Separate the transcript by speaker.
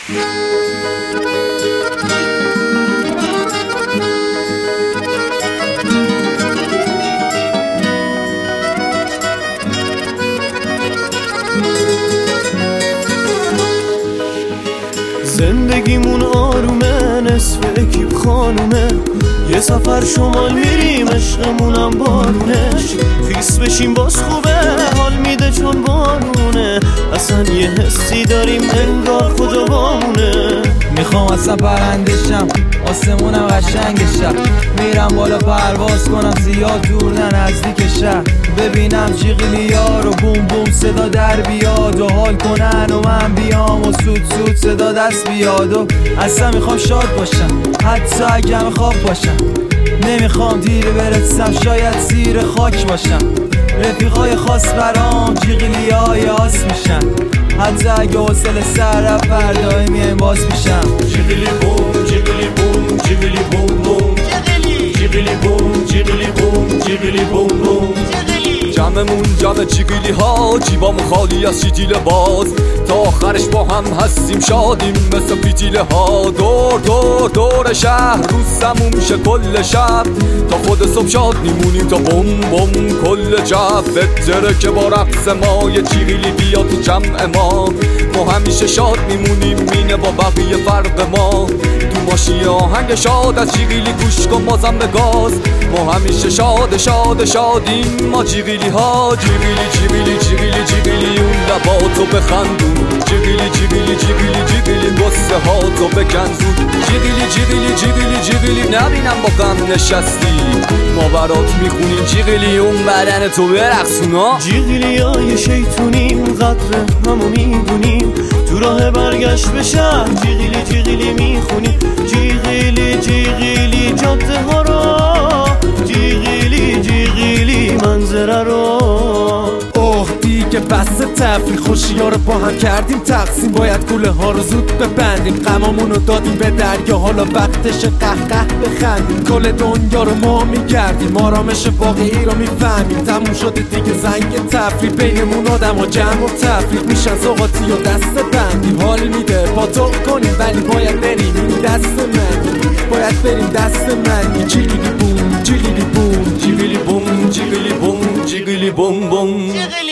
Speaker 1: زندگیمون آرومه، نصف اکیب خانومه، یه سفر شمال میریم عشقمونم بارونه. خیس بشیم باز خوبه، حال میده چون بارونه، اصلا یه حسی داریم انگار خدا بامونه.
Speaker 2: میخوام اصلا پرندشم، آسمونم قشنگشم، میرم بالا پرواز کنم زیاد دور نه نزدیک شهر، ببینم جیغیلیا رو بوم بوم صدا در بیاد و حال کنن و من بیام و سود سود صدا دست بیاد. و اصلا میخوام شاد باشم حتی اگه خواب باشم، نمیخوام دیر برسم شاید زیر خاک باشم. رفیقای خاص برام جیغیلیای آس میشن، حتی اگه حوصله سر رفت فردای میایم باز میشم.
Speaker 1: جیغیلی بوم جیغیلی بوم جیغیلی بوم بوم، جیغیلی بوم جیغیلی بوم جیغیلی بوم بوم.
Speaker 3: جمعمون جمع جیغیلی ها، جیبامون خالی از شیتیل باز، تا آخرش با هم هستیم شادیم مثل پیتیله ها. دور دور دور شهر روز سموم میشه کل شب، تا خود صبح شاد میمونیم تا بوم بوم کل جب. بهتره که با رقص ما یه جیغیلی بیا تو جمع ما همیشه شاد میمونیم مینه با بقیه فرق ما. تو ماشی آهنگ شاد از جیغیلی گوش کن بازم به گاز، ما همیشه شاد شاد شادیم ما جیغیلی ها. جیغیلی جیغیلی جیغیلی جیغیلی اون لباتو بخندون، جیغیلی جیغیلی جیغیلی جیغیلی قصه ها تو بکن زود. جیغیلی جیغیلی جیغیلی جیغیلی نبینم با غم نشستی، ما برات میخونیم جیغیلی اون بدن تو برقصونا.
Speaker 1: جیغیلی های شیطونیم قدر همو میدونیم، تو راه برگشت به شهر جیغیلی جیغیلی میخونیم. جیغیلی جیغیلی جاده ها رو، جیغیلی جیغیلی منظره رو.
Speaker 4: دیگه بس تفریح خوشی‌ها رو با هم کردیم تقسیم، باید کوله ها رو زود ببندیم، غمامون رو دادیم به دریا، حالا وقتش قهقه بخندیم. کل دنیا رو ما میگردیم، آرامش واقعی رو میفهمیم. تموم شده دیگه زنگ تفریح، بینمون آدم و جمع و تفریق میشن زغاتی و دست بندیم. حال میده با تو کنیم ولی باید بریم این دست من، باید بریم دست من. جیغیلی بوم جیغیلی بوم
Speaker 3: جیغیلی بوم جیغیلی بوم جیغیلی بوم بوم.